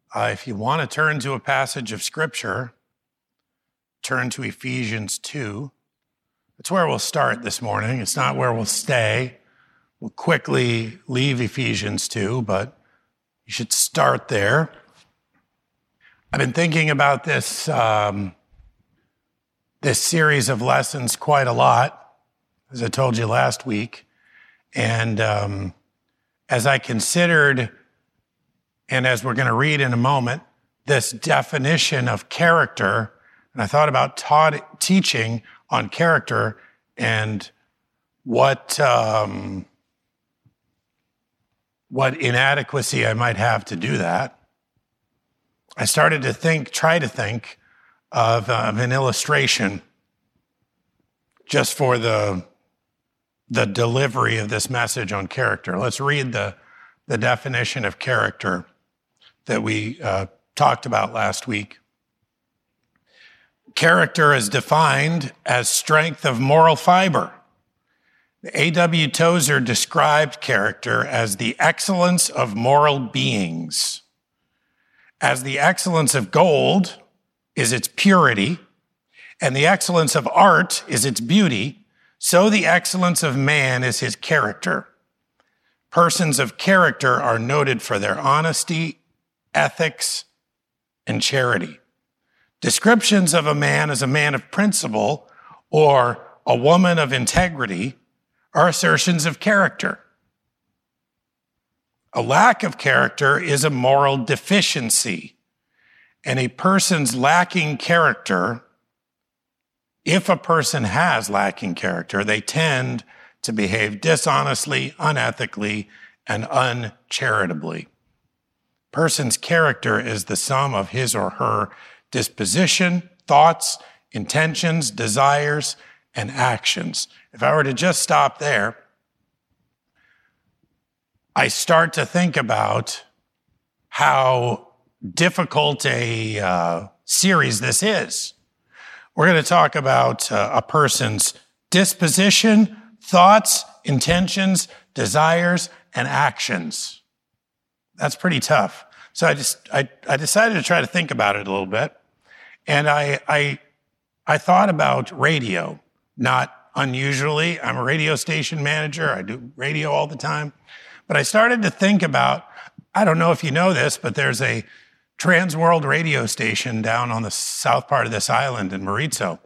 If you want to turn to a passage of Scripture, turn to Ephesians 2. That's where we'll start this morning. It's not where we'll stay. We'll quickly leave Ephesians 2, but you should start there. I've been thinking about this series of lessons quite a lot, as I told you last week. And as I considered, and as we're going to read in a moment, this definition of character, and I thought about teaching on character and what inadequacy I might have to do that. I started to try to think of an illustration just for the delivery of this message on character. Let's read the definition of character that we talked about last week. Character is defined as strength of moral fiber. A.W. Tozer described character as the excellence of moral beings. As the excellence of gold is its purity, and the excellence of art is its beauty, so the excellence of man is his character. Persons of character are noted for their honesty, ethics, and charity. Descriptions of a man as a man of principle or a woman of integrity are assertions of character. A lack of character is a moral deficiency, and a person's lacking character, if a person has lacking character, they tend to behave dishonestly, unethically, and uncharitably. Person's character is the sum of his or her disposition, thoughts, intentions, desires, and actions. If I were to just stop there, I start to think about how difficult a series this is. We're going to talk about a person's disposition, thoughts, intentions, desires, and actions. That's pretty tough. So I decided to try to think about it a little bit. And I thought about radio, not unusually. I'm a radio station manager. I do radio all the time. But I started to think about, I don't know if you know this, but there's a Transworld radio station down on the south part of this island in Maurizo.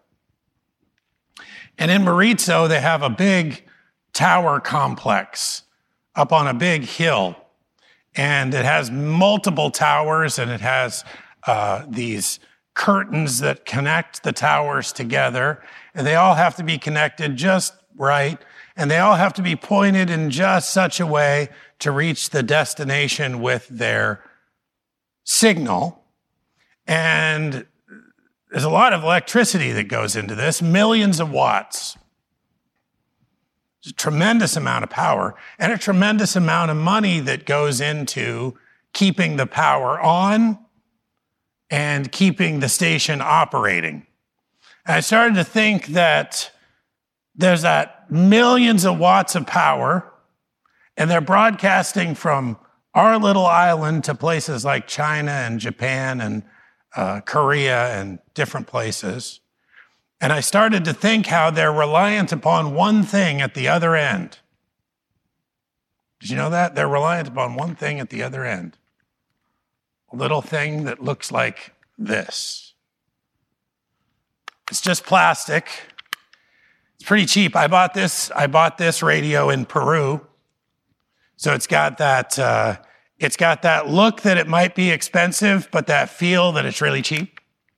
And in Maurizo, they have a big tower complex up on a big hill. And it has multiple towers, and it has these curtains that connect the towers together. And they all have to be connected just right. And they all have to be pointed in just such a way to reach the destination with their signal. And there's a lot of electricity that goes into this, millions of watts. There's a tremendous amount of power and a tremendous amount of money that goes into keeping the power on and keeping the station operating. And I started to think that there's that millions of watts of power, and they're broadcasting from our little island to places like China and Japan and Korea and different places. And I started to think how they're reliant upon one thing at the other end. Did you know that? They're reliant upon one thing at the other end. A little thing that looks like this. It's just plastic. It's pretty cheap. I bought this radio in Peru. So it's got that look that it might be expensive, but that feel that it's really cheap.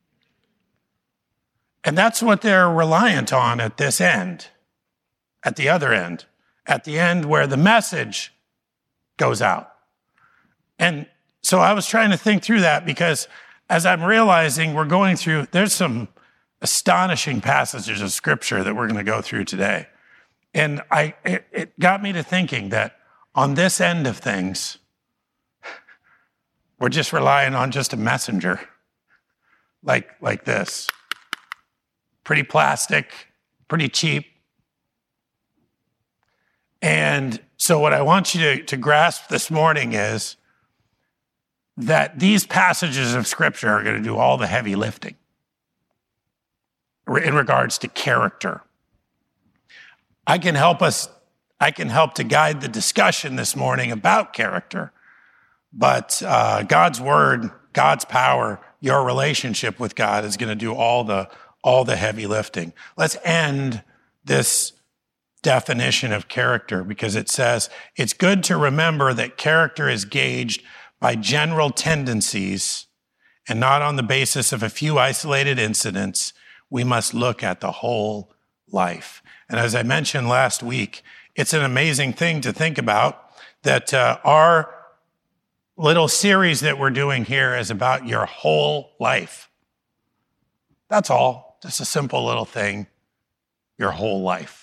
And that's what they're reliant on at this end, at the other end, at the end where the message goes out. And so I was trying to think through that because as I'm realizing we're going through, there's some astonishing passages of Scripture that we're going to go through today. And it got me to thinking that on this end of things, we're just relying on just a messenger like this. Pretty plastic, pretty cheap. And so what I want you to grasp this morning is that these passages of Scripture are going to do all the heavy lifting in regards to character. I can help to guide the discussion this morning about character, but God's word, God's power, your relationship with God is going to do all the heavy lifting. Let's end this definition of character because it says, it's good to remember that character is gauged by general tendencies and not on the basis of a few isolated incidents. We must look at the whole life. And as I mentioned last week, it's an amazing thing to think about that our little series that we're doing here is about your whole life. That's all. Just a simple little thing, your whole life.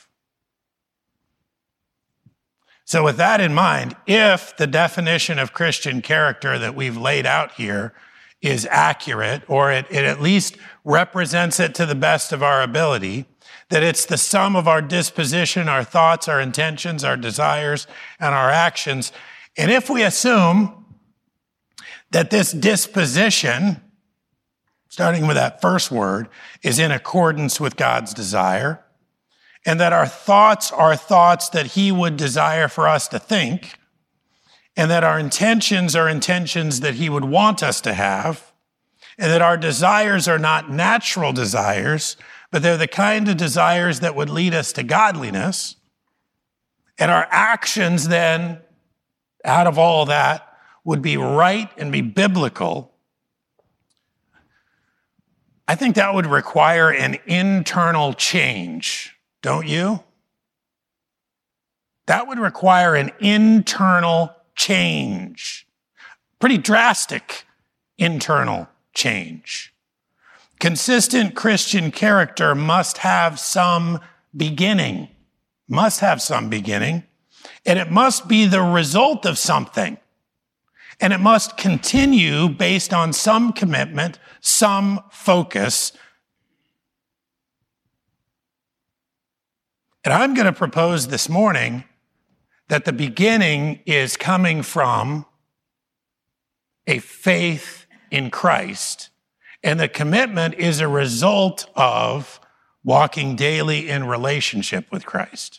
So with that in mind, if the definition of Christian character that we've laid out here is accurate, or it at least represents it to the best of our ability, that it's the sum of our disposition, our thoughts, our intentions, our desires, and our actions. And if we assume that this disposition, starting with that first word, is in accordance with God's desire, and that our thoughts are thoughts that he would desire for us to think, and that our intentions are intentions that he would want us to have, and that our desires are not natural desires, but they're the kind of desires that would lead us to godliness, and our actions then, out of all that, would be right and be biblical. I think that would require an internal change. Don't you? That would require an internal change. Pretty drastic internal change. Consistent Christian character must have some beginning. And it must be the result of something. And it must continue based on some commitment, some focus. And I'm going to propose this morning that the beginning is coming from a faith in Christ, and the commitment is a result of walking daily in relationship with Christ.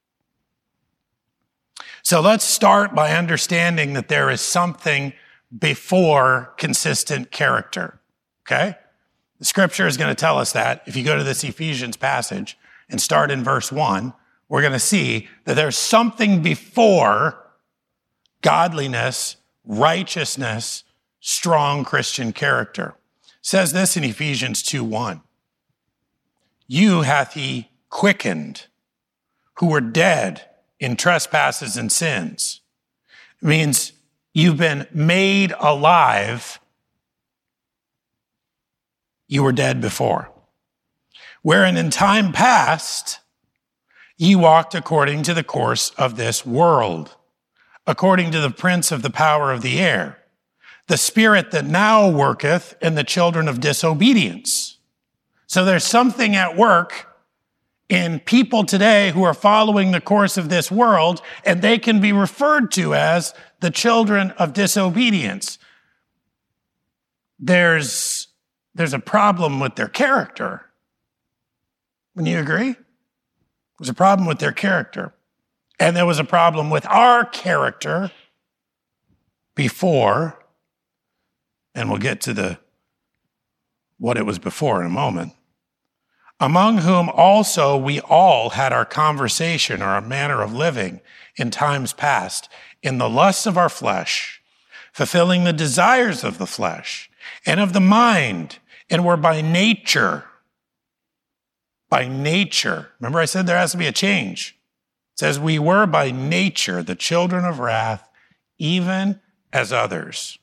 So let's start by understanding that there is something before consistent character, okay? The scripture is going to tell us that. If you go to this Ephesians passage, and start in verse 1, we're going to see that there's something before godliness, righteousness, strong Christian character. It says this in Ephesians 2:1. You hath he quickened, who were dead in trespasses and sins. It means you've been made alive. You were dead before. Wherein in time past, ye walked according to the course of this world, according to the prince of the power of the air, the spirit that now worketh in the children of disobedience. So there's something at work in people today who are following the course of this world, and they can be referred to as the children of disobedience. There's a problem with their character. Wouldn't you agree? There's a problem with their character. And there was a problem with our character before, and we'll get to what it was before in a moment, among whom also we all had our conversation or our manner of living in times past, in the lusts of our flesh, fulfilling the desires of the flesh and of the mind, and were by nature, remember I said there has to be a change. It says we were by nature the children of wrath, even as others.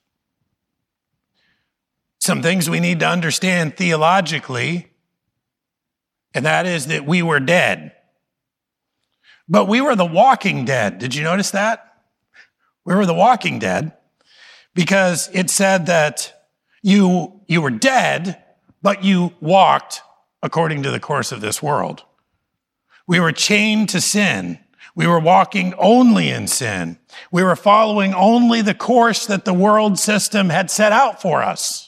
Some things we need to understand theologically, and that is that we were dead. But we were the walking dead. Did you notice that? We were the walking dead because it said that you were dead, but you walked according to the course of this world. We were chained to sin. We were walking only in sin. We were following only the course that the world system had set out for us.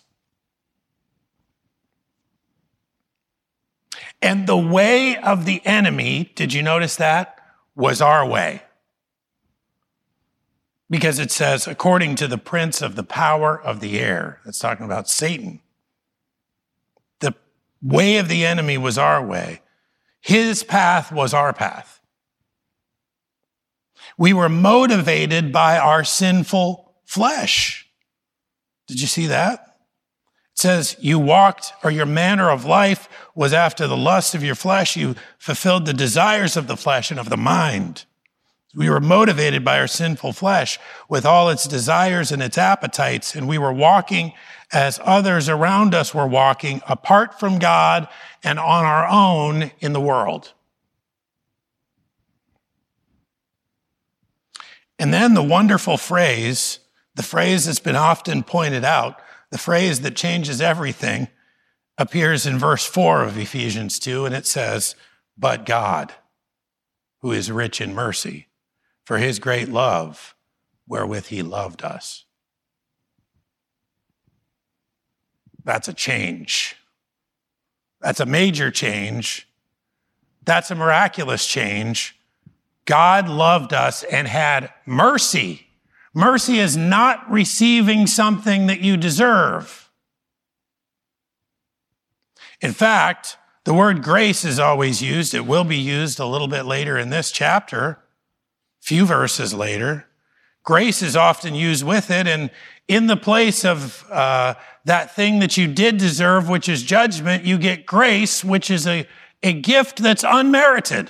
And the way of the enemy, did you notice that, was our way? Because it says, according to the prince of the power of the air. That's talking about Satan. The way of the enemy was our way. His path was our path. We were motivated by our sinful flesh. Did you see that? It says you walked, or your manner of life was after the lusts of your flesh. You fulfilled the desires of the flesh and of the mind. We were motivated by our sinful flesh with all its desires and its appetites, and we were walking as others around us were walking, apart from God and on our own in the world. And then the wonderful phrase, the phrase that's been often pointed out, the phrase that changes everything, appears in verse 4 of Ephesians 2, and it says, "But God, who is rich in mercy, for his great love wherewith he loved us." That's a change. That's a major change. That's a miraculous change. God loved us and had mercy. Mercy is not receiving something that you deserve. In fact, the word grace is always used. It will be used a little bit later in this chapter, a few verses later. Grace is often used with it, and in the place of that thing that you did deserve, which is judgment, you get grace, which is a gift that's unmerited.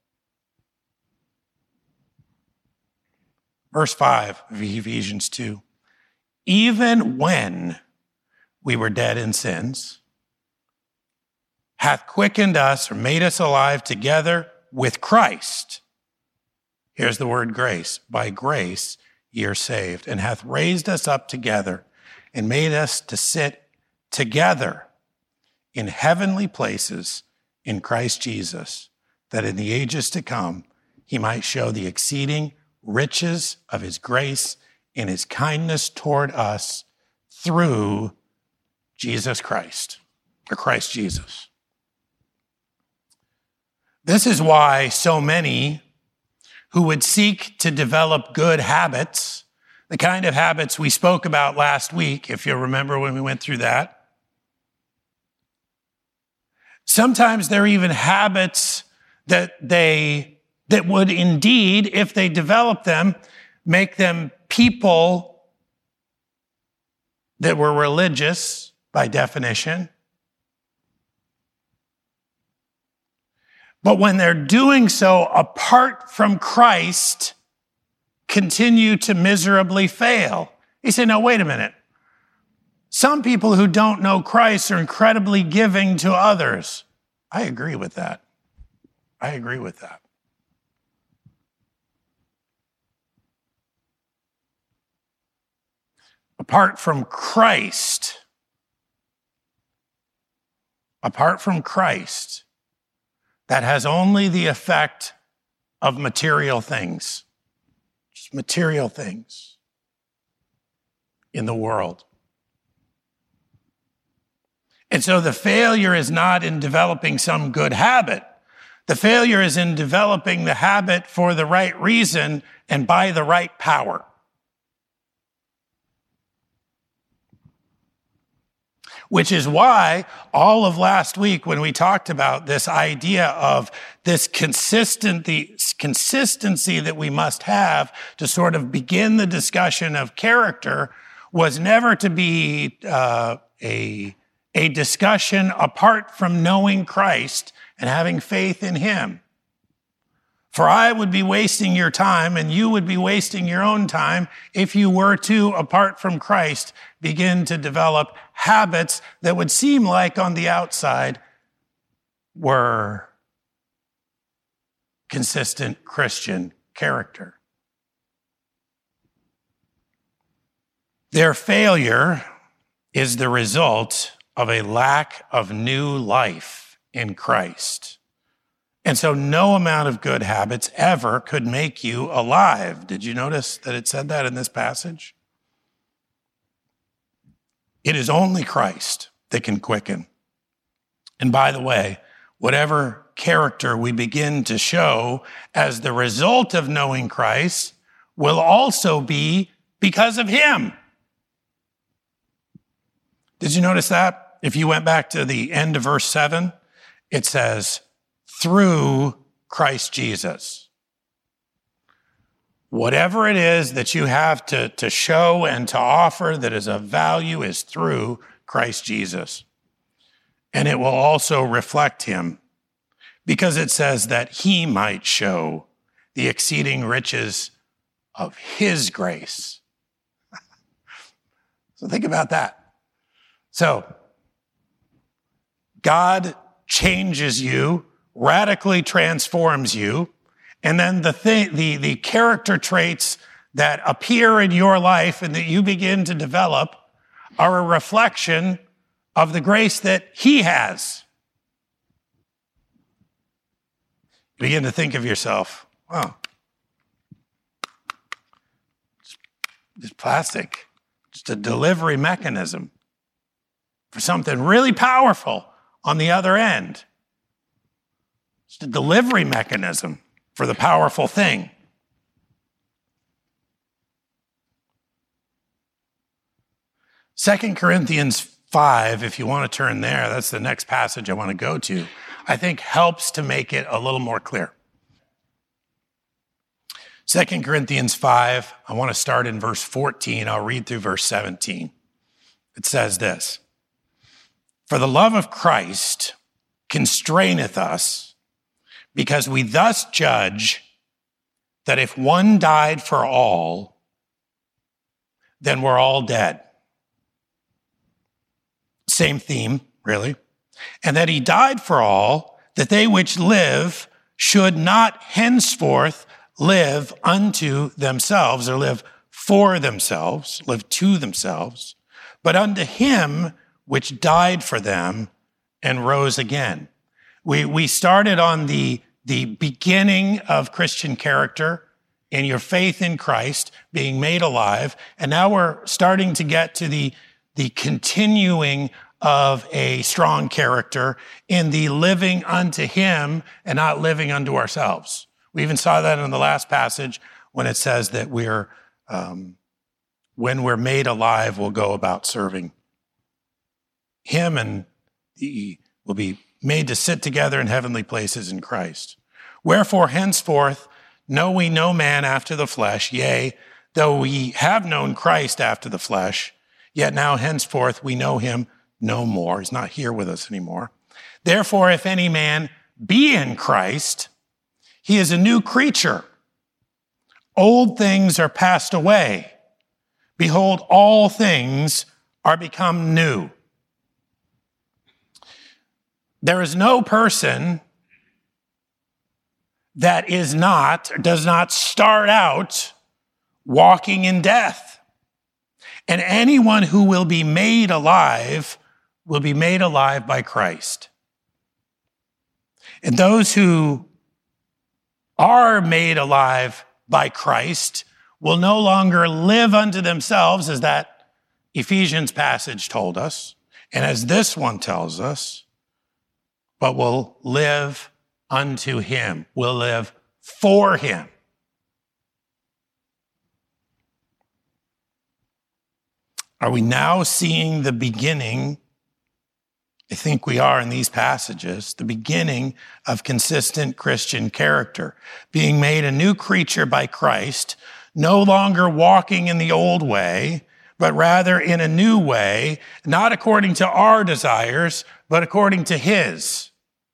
Verse 5 of Ephesians 2, "Even when we were dead in sins, hath quickened us," or made us alive together with Christ. Here's the word grace. "By grace ye are saved, and hath raised us up together and made us to sit together in heavenly places in Christ Jesus, that in the ages to come he might show the exceeding riches of his grace in his kindness toward us through Jesus Christ," or Christ Jesus. This is why so many who would seek to develop good habits, the kind of habits we spoke about last week, if you'll remember when we went through that. Sometimes they're even habits that would indeed, if they develop them, make them people that were religious by definition. But when they're doing so apart from Christ, continue to miserably fail. You say, no, wait a minute. Some people who don't know Christ are incredibly giving to others. I agree with that. I agree with that. Apart from Christ, that has only the effect of material things, just material things in the world. And so the failure is not in developing some good habit. The failure is in developing the habit for the right reason and by the right power. Which is why all of last week when we talked about this idea of this consistency that we must have to sort of begin the discussion of character was never to be a discussion apart from knowing Christ and having faith in him. For I would be wasting your time and you would be wasting your own time if you were to, apart from Christ, begin to develop habits that would seem like on the outside were consistent Christian character. Their failure is the result of a lack of new life in Christ. And so no amount of good habits ever could make you alive. Did you notice that it said that in this passage? It is only Christ that can quicken. And by the way, whatever character we begin to show as the result of knowing Christ will also be because of him. Did you notice that? If you went back to the end of verse 7, it says, through Christ Jesus. Whatever it is that you have to show and to offer that is of value is through Christ Jesus. And it will also reflect him, because it says that he might show the exceeding riches of his grace. So think about that. So God changes you, radically transforms you, and then the character traits that appear in your life and that you begin to develop are a reflection of the grace that he has. You begin to think of yourself, wow, just plastic, just a delivery mechanism for something really powerful on the other end. It's a delivery mechanism for the powerful thing. Second Corinthians 5, if you want to turn there, that's the next passage I want to go to, I think helps to make it a little more clear. 2 Corinthians 5, I want to start in verse 14. I'll read through verse 17. It says this, for the love of Christ constraineth us, because we thus judge that if one died for all, then we're all dead. Same theme, really. And that he died for all, that they which live should not henceforth live unto themselves, or live for themselves, live to themselves, but unto him which died for them and rose again. We started on the beginning of Christian character in your faith in Christ, being made alive, and now we're starting to get to the continuing of a strong character in the living unto him and not living unto ourselves. We even saw that in the last passage when it says that when we're made alive, we'll go about serving him, and we'll be made to sit together in heavenly places in Christ. Wherefore, henceforth, know we no man after the flesh, yea, though we have known Christ after the flesh, yet now henceforth we know him no more. He's not here with us anymore. Therefore, if any man be in Christ, he is a new creature. Old things are passed away. Behold, all things are become new. There is no person that does not start out walking in death. And anyone who will be made alive will be made alive by Christ. And those who are made alive by Christ will no longer live unto themselves, as that Ephesians passage told us, and as this one tells us, but will live unto him, will live for him. Are we now seeing the beginning? I think we are in these passages, the beginning of consistent Christian character, being made a new creature by Christ, no longer walking in the old way, but rather in a new way, not according to our desires, but according to his.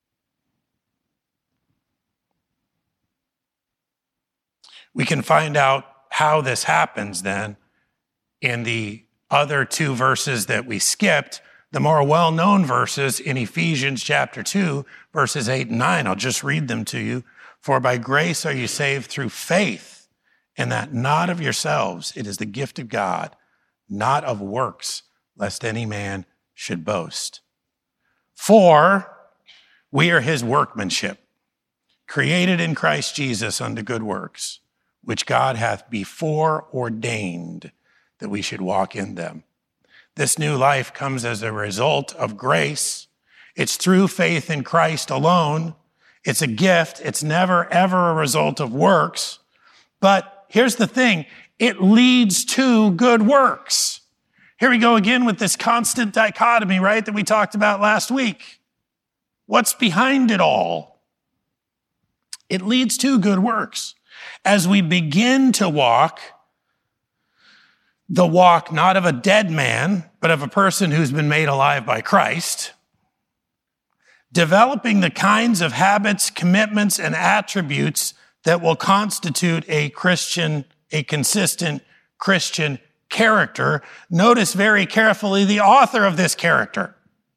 We can find out how this happens then in the other two verses that we skipped, the more well-known verses in Ephesians chapter 2, verses 8 and 9. I'll just read them to you. For by grace are you saved through faith, and that not of yourselves. It is the gift of God, not of works, lest any man should boast. For we are his workmanship, created in Christ Jesus unto good works, which God hath before ordained that we should walk in them. This new life comes as a result of grace. It's through faith in Christ alone. It's a gift. It's never, ever a result of works. But here's the thing. It leads to good works. Here we go again with this constant dichotomy, right, that we talked about last week. What's behind it all? It leads to good works. As we begin to walk, the walk not of a dead man, but of a person who's been made alive by Christ, developing the kinds of habits, commitments, and attributes that will constitute a consistent Christian character. Notice very carefully the author of this character.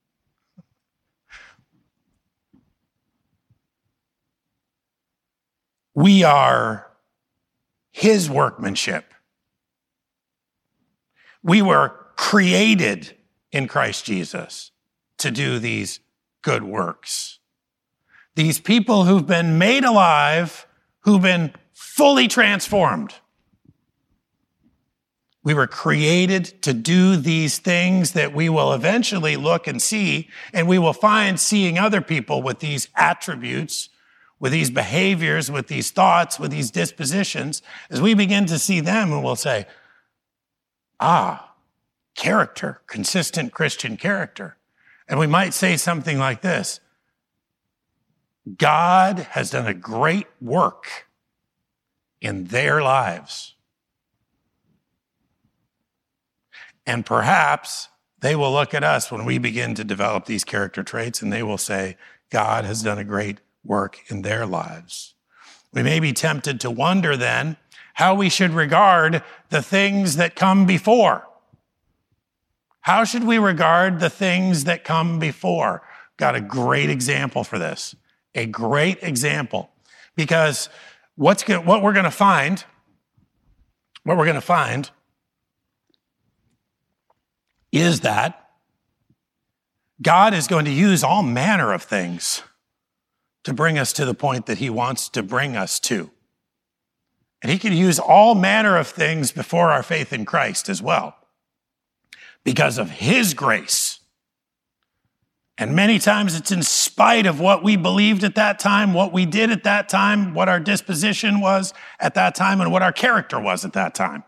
We are his workmanship. We were created in Christ Jesus to do these good works. These people who've been made alive, who've been fully transformed. We were created to do these things that we will eventually look and see, and we will find seeing other people with these attributes, with these behaviors, with these thoughts, with these dispositions. As we begin to see them, and we'll say, character, consistent Christian character. And we might say something like this: God has done a great work in their lives. And perhaps they will look at us when we begin to develop these character traits, and they will say, God has done a great work in their lives. We may be tempted to wonder then how we should regard the things that come before. How should we regard the things that come before? Got a great example for this. A great example. Because what we're going to find is that God is going to use all manner of things to bring us to the point that he wants to bring us to. And he can use all manner of things before our faith in Christ as well, because of his grace. And many times it's in spite of what we believed at that time, what we did at that time, what our disposition was at that time, and what our character was at that time.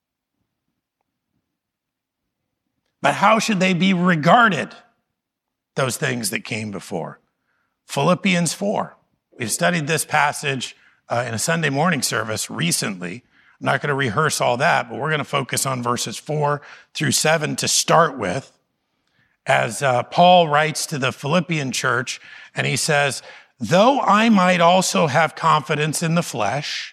But how should they be regarded, those things that came before? Philippians 4. We've studied this passage in a Sunday morning service recently. I'm not going to rehearse all that, but we're going to focus on verses 4 through 7 to start with, as Paul writes to the Philippian church, and he says, though I might also have confidence in the flesh,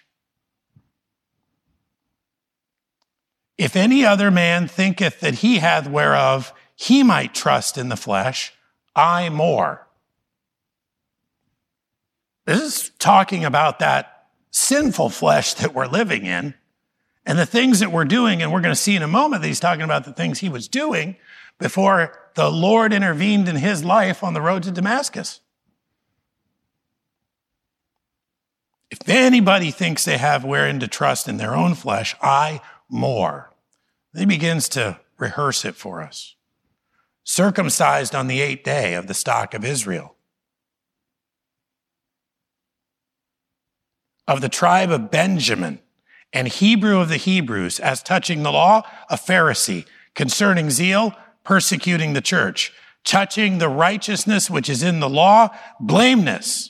if any other man thinketh that he hath whereof he might trust in the flesh, I more. This is talking about that sinful flesh that we're living in and the things that we're doing. And we're going to see in a moment that he's talking about the things he was doing before the Lord intervened in his life on the road to Damascus. If anybody thinks they have wherein to trust in their own flesh, I more. He begins to rehearse it for us. Circumcised on the 8th day of the stock of Israel, of the tribe of Benjamin, and Hebrew of the Hebrews, as touching the law, a Pharisee, concerning zeal, persecuting the church, touching the righteousness which is in the law, blameless.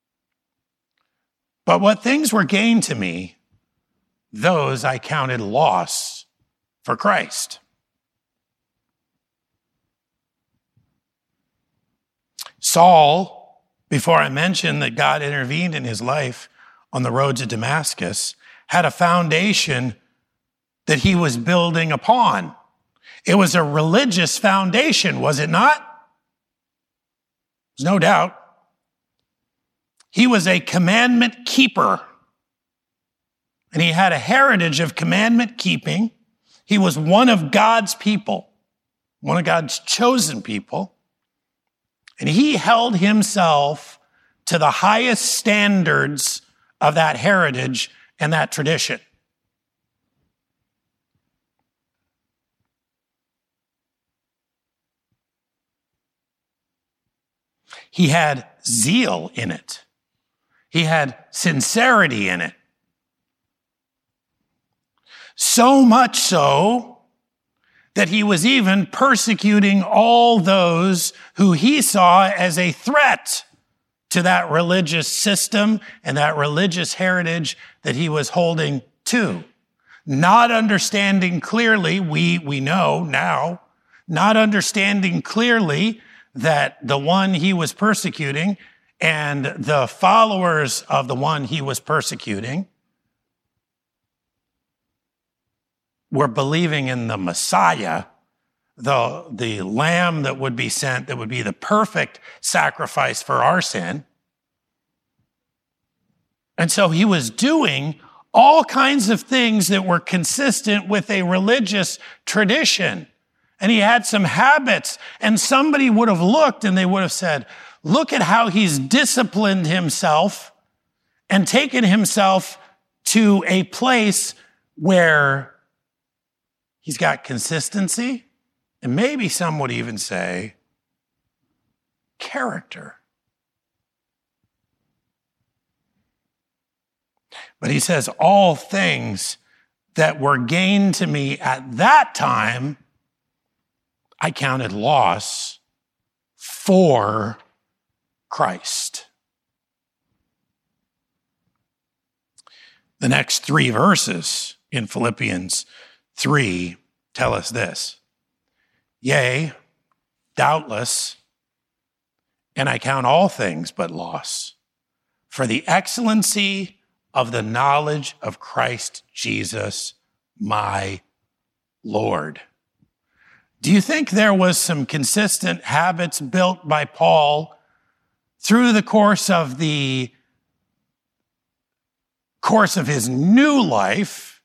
But what things were gained to me, those I counted loss for Christ. Saul, before I mentioned that God intervened in his life on the road to Damascus, had a foundation that he was building upon. It was a religious foundation, was it not? There's no doubt. He was a commandment keeper, and he had a heritage of commandment keeping. He was one of God's people, one of God's chosen people, and he held himself to the highest standards of that heritage and that tradition. He had zeal in it. He had sincerity in it. So much so that he was even persecuting all those who he saw as a threat to that religious system and that religious heritage that he was holding to. Not understanding clearly, we know now, not understanding clearly that the one he was persecuting and the followers of the one he was persecuting were believing in the Messiah, the lamb that would be sent, that would be the perfect sacrifice for our sin. And so he was doing all kinds of things that were consistent with a religious tradition. And he had some habits, and somebody would have looked and they would have said, look at how he's disciplined himself and taken himself to a place where he's got consistency, and maybe some would even say character. But he says, all things that were gained to me at that time, I counted loss for Christ. The next 3 verses in Philippians 3 tell us this. Yea, doubtless, and I count all things but loss, for the excellency of the knowledge of Christ Jesus, my Lord. Do you think there was some consistent habits built by Paul through the course of his new life?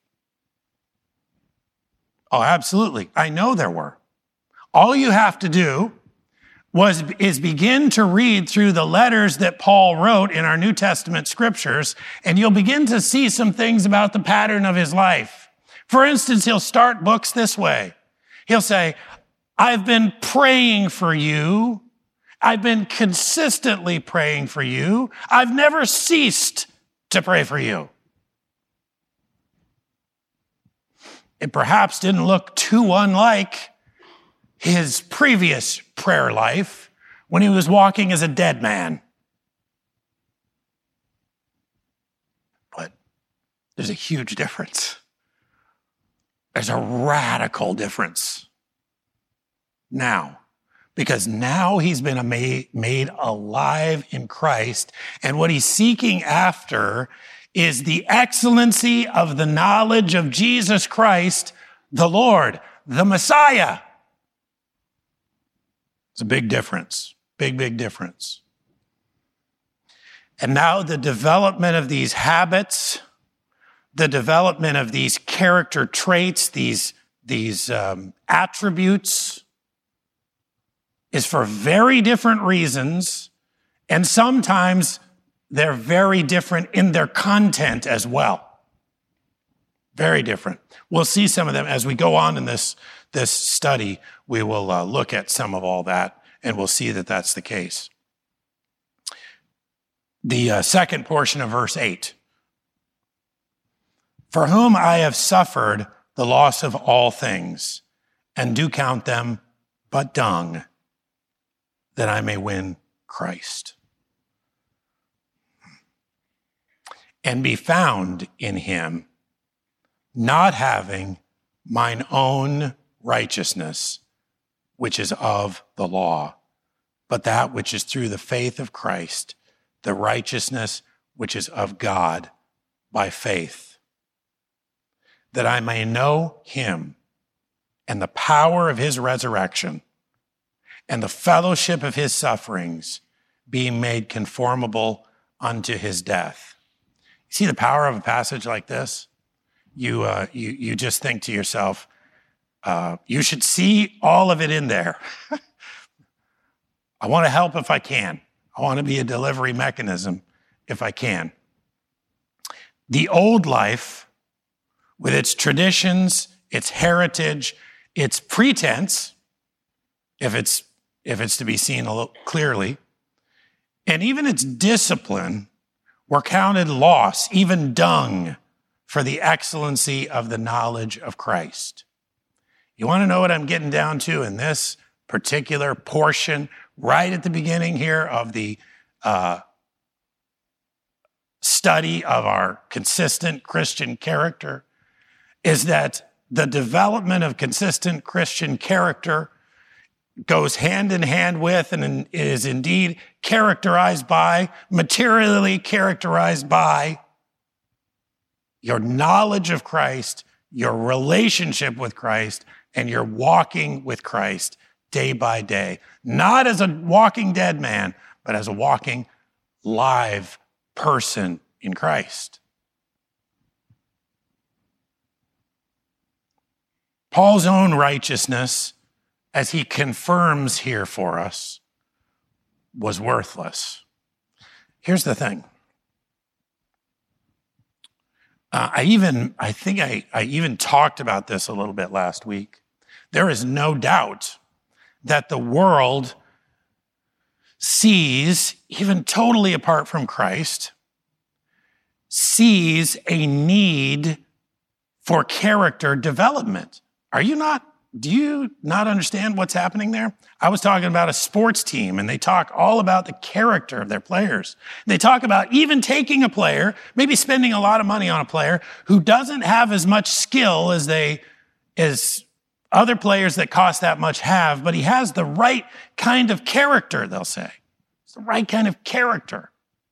Oh, absolutely. I know there were. All you have to do is begin to read through the letters that Paul wrote in our New Testament scriptures, and you'll begin to see some things about the pattern of his life. For instance, he'll start books this way. He'll say, I've been praying for you. I've been consistently praying for you. I've never ceased to pray for you. It perhaps didn't look too unlike his previous prayer life when he was walking as a dead man. But there's a huge difference. There's a radical difference now, because now he's been made alive in Christ, and what he's seeking after is the excellency of the knowledge of Jesus Christ, the Lord, the Messiah. It's a big difference, big difference. And now the development of these habits, the development of these character traits, these attributes, is for very different reasons, and sometimes they're very different in their content as well. Very different. We'll see some of them as we go on in this study. We will look at some of all that, and we'll see that that's the case. The second portion of verse 8. For whom I have suffered the loss of all things, and do count them but dung, that I may win Christ, and be found in him, not having mine own righteousness, which is of the law, but that which is through the faith of Christ, the righteousness which is of God by faith, that I may know him and the power of his resurrection and the fellowship of his sufferings, being made conformable unto his death. See the power of a passage like this? You just think to yourself, you should see all of it in there. I want to help if I can. I want to be a delivery mechanism if I can. The old life, with its traditions, its heritage, its pretense, if it's to be seen a little clearly, and even its discipline, were counted loss, even dung, for the excellency of the knowledge of Christ. You want to know what I'm getting down to in this particular portion, right at the beginning here of the study of our consistent Christian character, is that the development of consistent Christian character goes hand in hand with and is indeed characterized by, materially characterized by, your knowledge of Christ, your relationship with Christ, and your walking with Christ day by day. Not as a walking dead man, but as a walking live person in Christ. Paul's own righteousness, as he confirms here for us, was worthless. Here's the thing. I think I even talked about this a little bit last week. There is no doubt that the world sees, even totally apart from Christ, sees a need for character development. Do you not understand what's happening there? I was talking about a sports team, and they talk all about the character of their players. They talk about even taking a player, maybe spending a lot of money on a player who doesn't have as much skill as other players that cost that much have, but he has the right kind of character, they'll say. It's the right kind of character.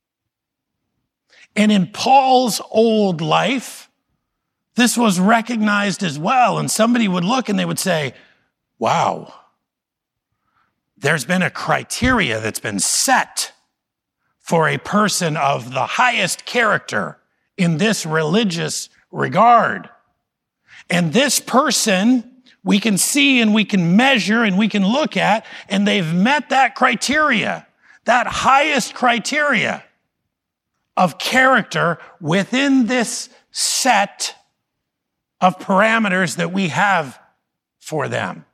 And in Paul's old life, this was recognized as well, and somebody would look and they would say, wow, there's been a criteria that's been set for a person of the highest character in this religious regard. And this person, we can see and we can measure and we can look at, and they've met that criteria, that highest criteria of character within this set of parameters that we have for them.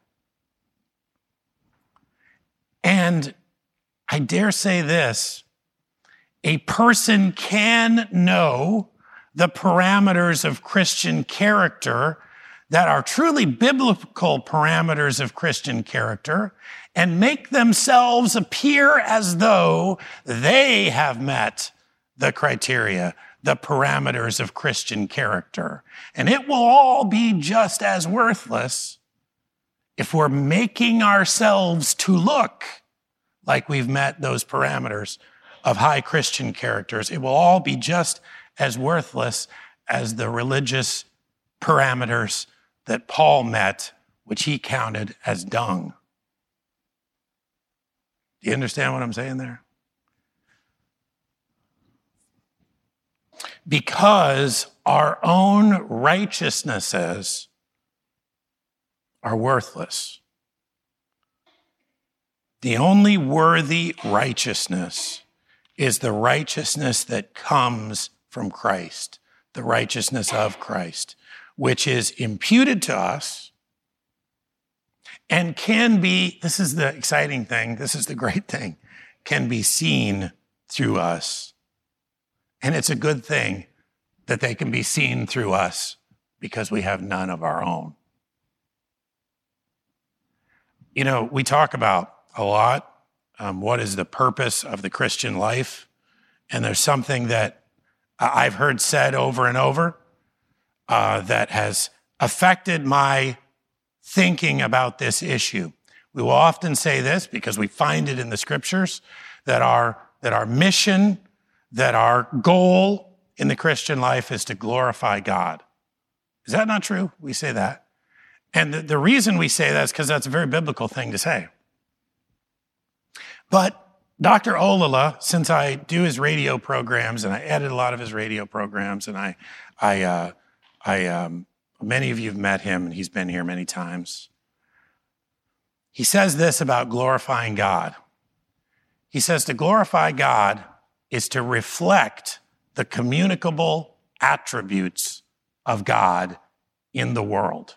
And I dare say this, a person can know the parameters of Christian character that are truly biblical parameters of Christian character and make themselves appear as though they have met the criteria, the parameters of Christian character. And it will all be just as worthless if we're making ourselves to look like we've met those parameters of high Christian characters. It will all be just as worthless as the religious parameters that Paul met, which he counted as dung. Do you understand what I'm saying there? Because our own righteousnesses are worthless. The only worthy righteousness is the righteousness that comes from Christ, the righteousness of Christ, which is imputed to us and can be, this is the exciting thing, this is the great thing, can be seen through us. And it's a good thing that they can be seen through us because we have none of our own. You know, we talk about a lot what is the purpose of the Christian life. And there's something that I've heard said over and over that has affected my thinking about this issue. We will often say this because we find it in the scriptures that our mission, that our goal in the Christian life is to glorify God. Is that not true? We say that. And the reason we say that is because that's a very biblical thing to say. But Dr. Olala, since I do his radio programs and I edit a lot of his radio programs, and many of you have met him and he's been here many times. He says this about glorifying God. He says to glorify God is to reflect the communicable attributes of God in the world.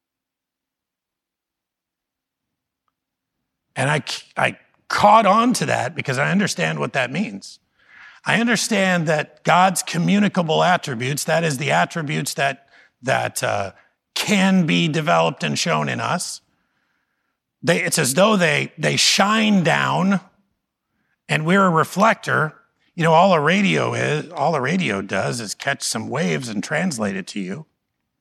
And I caught on to that because I understand what that means. I understand that God's communicable attributes, that is the attributes that can be developed and shown in us, it's as though they shine down and we're a reflector. You know, all a radio does is catch some waves and translate it to you.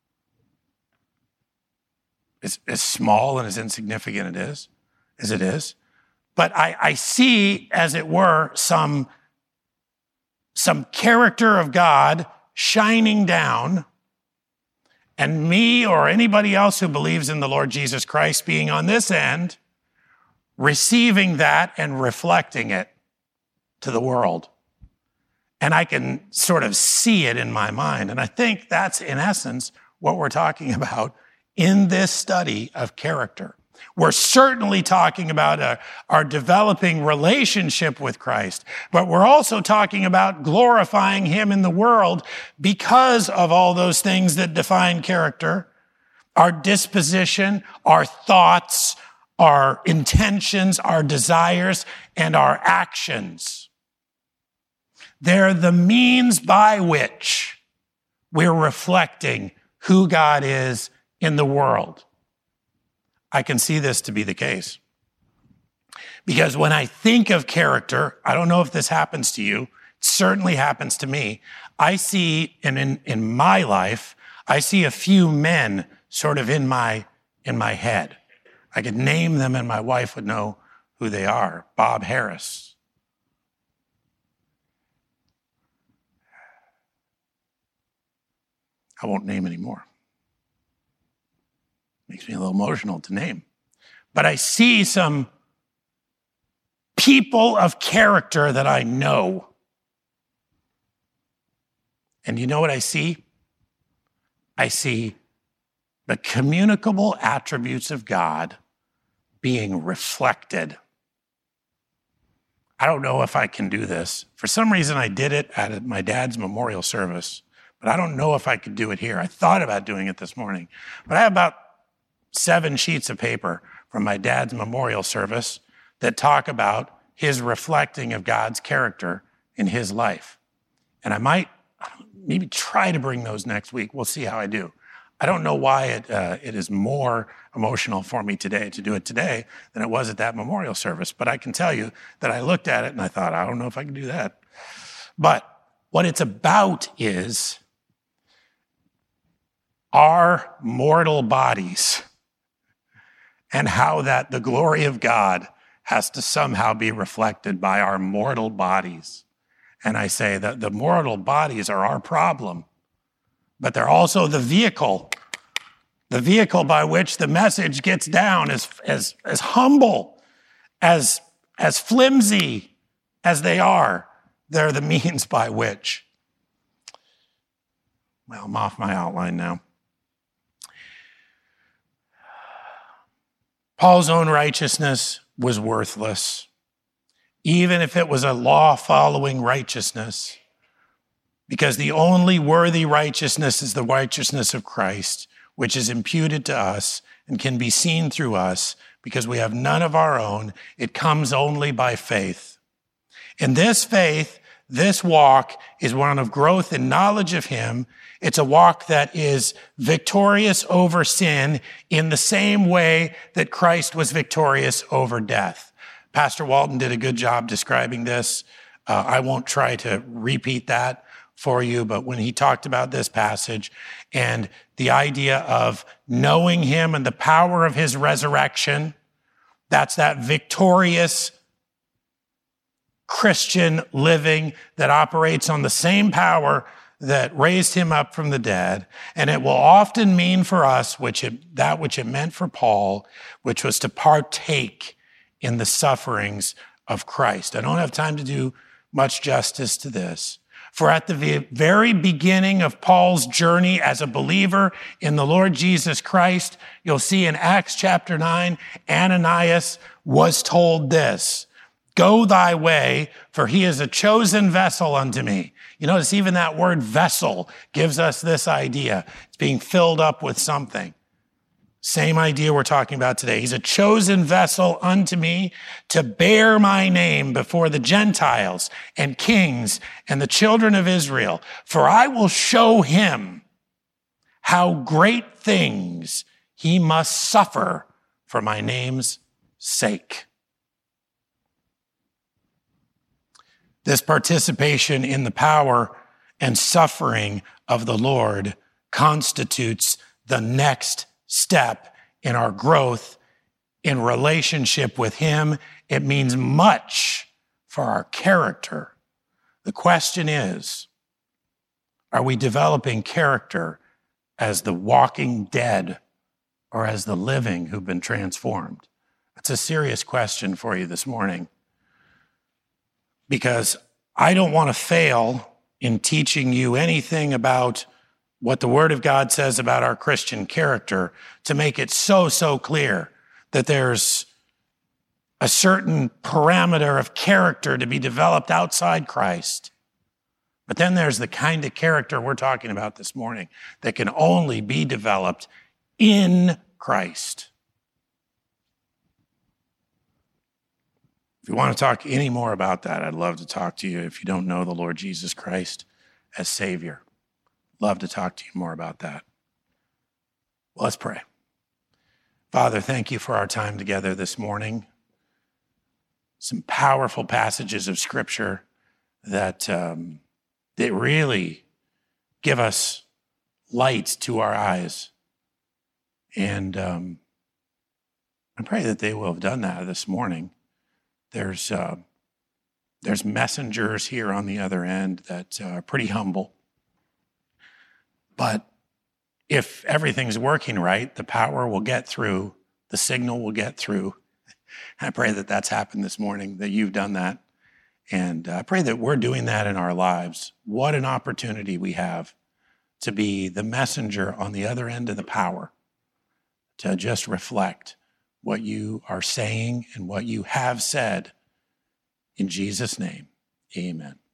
As small and as insignificant as it is. But I see, as it were, some character of God shining down, and me or anybody else who believes in the Lord Jesus Christ being on this end, receiving that and reflecting it to the world. And I can sort of see it in my mind. And I think that's, in essence, what we're talking about in this study of character. We're certainly talking about our developing relationship with Christ, but we're also talking about glorifying him in the world because of all those things that define character, our disposition, our thoughts, our intentions, our desires, and our actions. They're the means by which we're reflecting who God is in the world. I can see this to be the case. Because when I think of character, I don't know if this happens to you, it certainly happens to me. I see, and in my life, I see a few men sort of in my head. I could name them and my wife would know who they are. Bob Harris. I won't name any more. Makes me a little emotional to name. But I see some people of character that I know. And you know what I see? I see the communicable attributes of God being reflected. I don't know if I can do this. For some reason, I did it at my dad's memorial service, but I don't know if I could do it here. I thought about doing it this morning, but I have about 7 sheets of paper from my dad's memorial service that talk about his reflecting of God's character in his life. And I might maybe try to bring those next week. We'll see how I do. I don't know why it is more emotional for me today to do it today than it was at that memorial service. But I can tell you that I looked at it and I thought, I don't know if I can do that. But what it's about is our mortal bodies and how that the glory of God has to somehow be reflected by our mortal bodies. And I say that the mortal bodies are our problem, but they're also the vehicle by which the message gets down, as humble, as flimsy as they are. They're the means by which. Well, I'm off my outline now. Paul's own righteousness was worthless, even if it was a law-following righteousness, because the only worthy righteousness is the righteousness of Christ, which is imputed to us and can be seen through us because we have none of our own. It comes only by faith. And this faith, this walk, is one of growth in knowledge of him. It's a walk that is victorious over sin in the same way that Christ was victorious over death. Pastor Walton did a good job describing this. I won't try to repeat that for you, but when he talked about this passage and the idea of knowing him and the power of his resurrection, that's that victorious Christian living that operates on the same power that raised him up from the dead. And it will often mean for us that which it meant for Paul, which was to partake in the sufferings of Christ. I don't have time to do much justice to this. For at the very beginning of Paul's journey as a believer in the Lord Jesus Christ, you'll see in Acts chapter 9, Ananias was told this: Go thy way, for he is a chosen vessel unto me. You notice even that word vessel gives us this idea. It's being filled up with something. Same idea we're talking about today. He's a chosen vessel unto me to bear my name before the Gentiles and kings and the children of Israel. For I will show him how great things he must suffer for my name's sake. This participation in the power and suffering of the Lord constitutes the next step in our growth in relationship with him. It means much for our character. The question is, are we developing character as the walking dead or as the living who've been transformed? That's a serious question for you this morning, because I don't want to fail in teaching you anything about what the Word of God says about our Christian character to make it so clear that there's a certain parameter of character to be developed outside Christ. But then there's the kind of character we're talking about this morning that can only be developed in Christ. If you want to talk any more about that, I'd love to talk to you if you don't know the Lord Jesus Christ as Savior. Love to talk to you more about that. Well, let's pray. Father, thank you for our time together this morning. Some powerful passages of Scripture that really give us light to our eyes. And I pray that they will have done that this morning. There's messengers here on the other end that are pretty humble. But if everything's working right, the power will get through, the signal will get through. I pray that that's happened this morning, that you've done that. And I pray that we're doing that in our lives. What an opportunity we have to be the messenger on the other end of the power, to just reflect what you are saying and what you have said. In Jesus' name, amen.